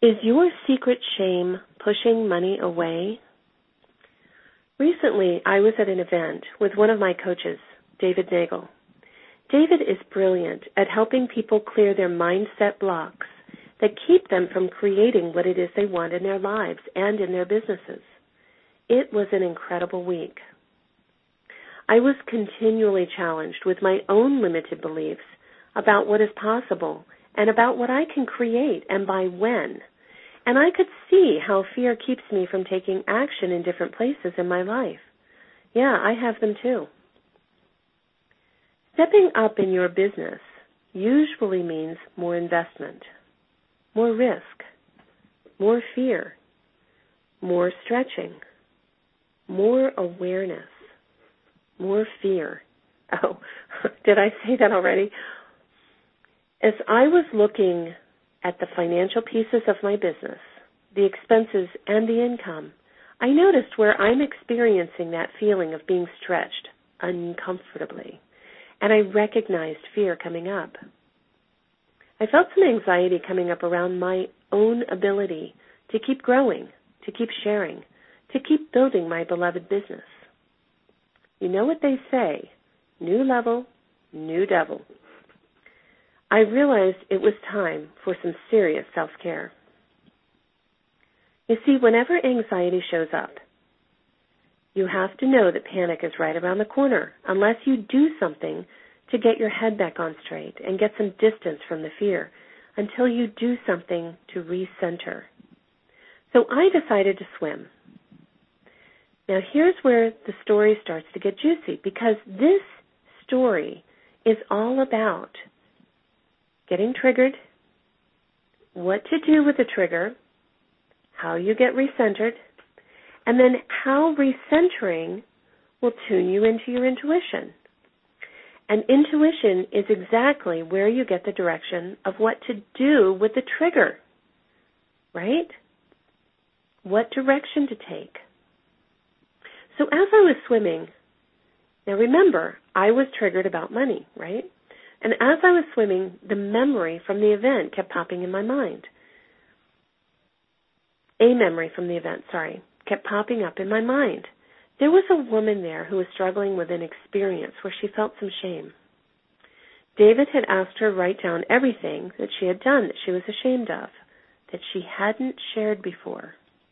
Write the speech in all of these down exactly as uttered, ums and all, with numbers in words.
Is your secret shame pushing money away? Recently, I was at an event with one of my coaches, David Nagel. David is brilliant at helping people clear their mindset blocks that keep them from creating what it is they want in their lives and in their businesses. It was an incredible week. I was continually challenged with my own limited beliefs about what is possible and about what I can create and by when. And I could see how fear keeps me from taking action in different places in my life. Yeah, I have them too. Stepping up in your business usually means more investment, more risk, more fear, more stretching, more awareness, more fear. Oh, did I say that already? As I was looking at the financial pieces of my business, the expenses and the income, I noticed where I'm experiencing that feeling of being stretched uncomfortably, and I recognized fear coming up. I felt some anxiety coming up around my own ability to keep growing, to keep sharing, to keep building my beloved business. You know what they say, new level, new devil. I realized it was time for some serious self-care. You see, whenever anxiety shows up, you have to know that panic is right around the corner unless you do something to get your head back on straight and get some distance from the fear until you do something to recenter. So I decided to swim. Now here's where the story starts to get juicy, because this story is all about getting triggered, what to do with the trigger, how you get recentered, and then how recentering will tune you into your intuition. And intuition is exactly where you get the direction of what to do with the trigger, right? What direction to take. So as I was swimming, now remember, I was triggered about money, right? And as I was swimming, the memory from the event kept popping in my mind. A memory from the event, sorry, kept popping up in my mind. There was a woman there who was struggling with an experience where she felt some shame. David had asked her to write down everything that she had done that she was ashamed of, that she hadn't shared before.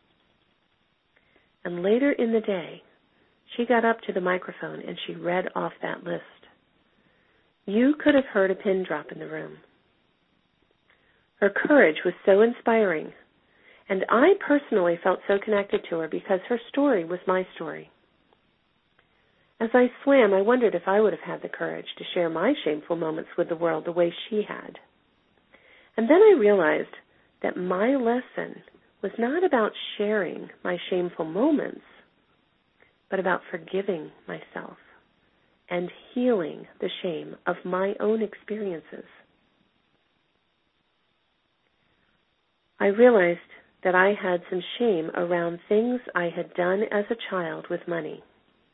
And later in the day, she got up to the microphone and she read off that list. You could have heard a pin drop in the room. Her courage was so inspiring, and I personally felt so connected to her because her story was my story. As I swam, I wondered if I would have had the courage to share my shameful moments with the world the way she had. And then I realized that my lesson was not about sharing my shameful moments, but about forgiving myself and healing the shame of my own experiences. I realized that I had some shame around things I had done as a child with money.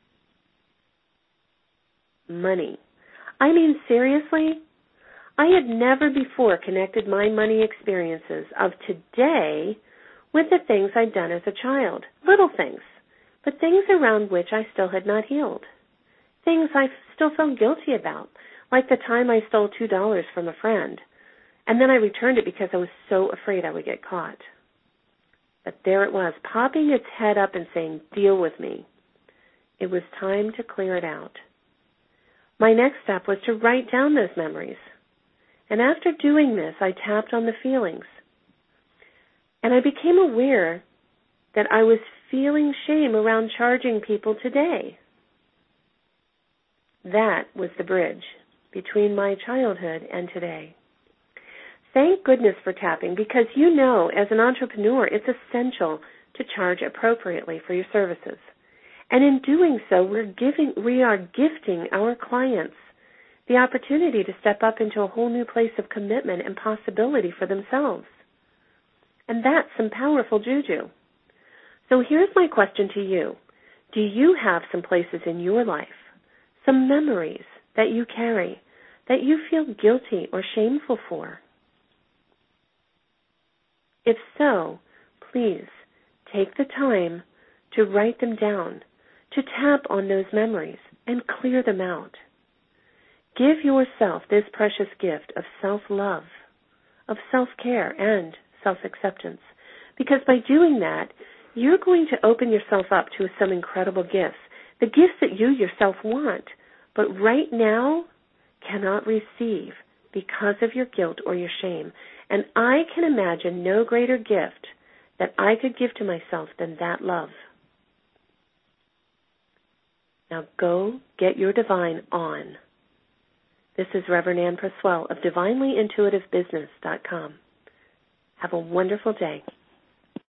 Money. I mean, seriously? I had never before connected my money experiences of today with the things I'd done as a child. Little things, but things around which I still had not healed. Things I still felt guilty about, like the time I stole two dollars from a friend, and then I returned it because I was so afraid I would get caught. But there it was, popping its head up and saying, deal with me. It was time to clear it out. My next step was to write down those memories. And after doing this, I tapped on the feelings. And I became aware that I was feeling shame around charging people today. That was the bridge between my childhood and today. Thank goodness for tapping, because you know, as an entrepreneur, it's essential to charge appropriately for your services. And in doing so, we're giving, we are gifting our clients the opportunity to step up into a whole new place of commitment and possibility for themselves. And that's some powerful juju. So here's my question to you. Do you have some places in your life, some memories that you carry that you feel guilty or shameful for? If so, please take the time to write them down, to tap on those memories and clear them out. Give yourself this precious gift of self-love, of self-care, and self-acceptance, because by doing that, you're going to open yourself up to some incredible gifts, the gifts that you yourself want, but right now cannot receive because of your guilt or your shame. And I can imagine no greater gift that I could give to myself than that love. Now go get your divine on. This is Reverend Ann Preswell of Divinely Intuitive Business dot com. Have a wonderful day.